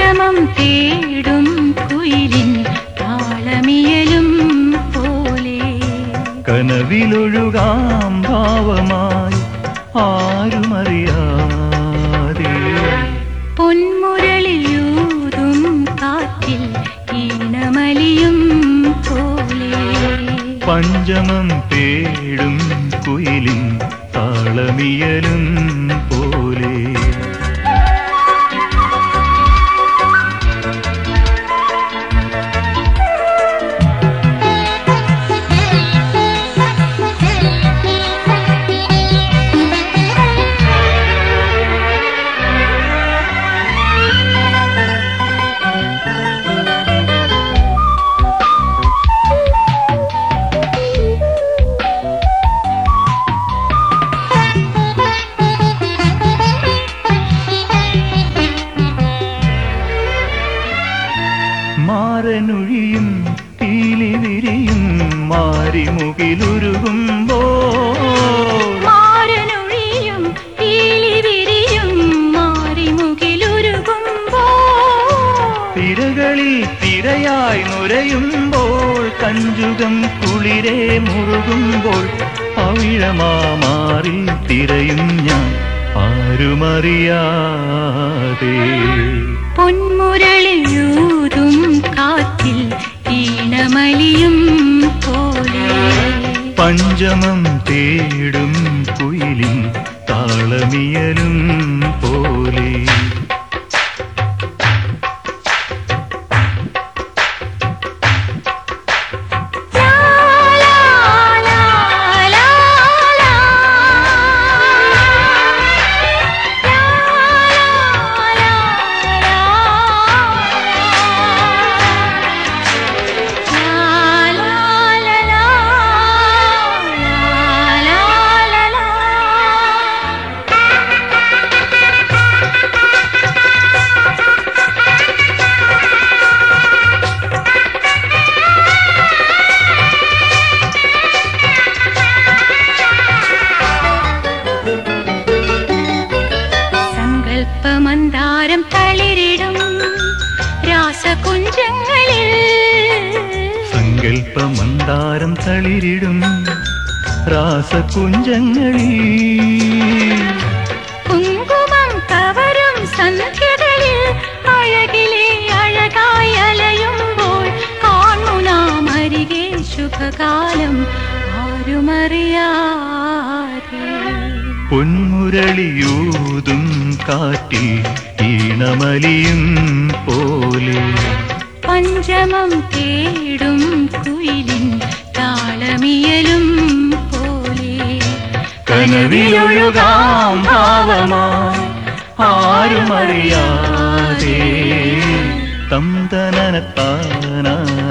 പഞ്ചമം തേടും കുയിലിൻ താളമിയലും പോലെ കനവിലൊഴുകാം ഭാവമായി ആരുമറിയാതെ പൊന്മുരളിയൂതും കാറ്റിൽ ഈണമലിയും പോലെ പഞ്ചമം തേടും കുയിലിൻ താളമിയലും പോലെ മാറനൊഴിയും തീലി വിരിയും മാറിമുകിലുരുകുമ്പോൾ തിരകളിൽ തിരയായി നുരയുമ്പോൾ കഞ്ചുകം കുളിരെ മുറുകുമ്പോൾ പവിഴമാറിൽ തിരയും ഞാൻ ആരുമറിയാതെ പൊന്മുരളിയൂതും കാറ്റിൽ ഈണമലിയും പോലെ പഞ്ചമം തേടും കുയിലിൻ താളമിയലും പോലെ മന്ദാരം തളിരിടും രാസകുഞ്ചങ്ങളിൽ സങ്കൽപ്പമന്ദാരം തളിരിടും രാസകുഞ്ചങ്ങളിൽ കുങ്കുമം കവരും സന്ധ്യകളിൽ അഴകിലെ അഴകായി അലയുമ്പോൾ കാണു നാം അരികെ ശുഭകാലം ആരുമറിയാതെ പൊന്മുരളിയൂതും കാറ്റിൽ ഈണമലിയും പോലെ പഞ്ചമം തേടും കുയിലിൻ താളമിയലും പോലെ കനവിലൊഴുകാം ഭാവമായി ആരുമറിയാതെ തം തനനത്താനാ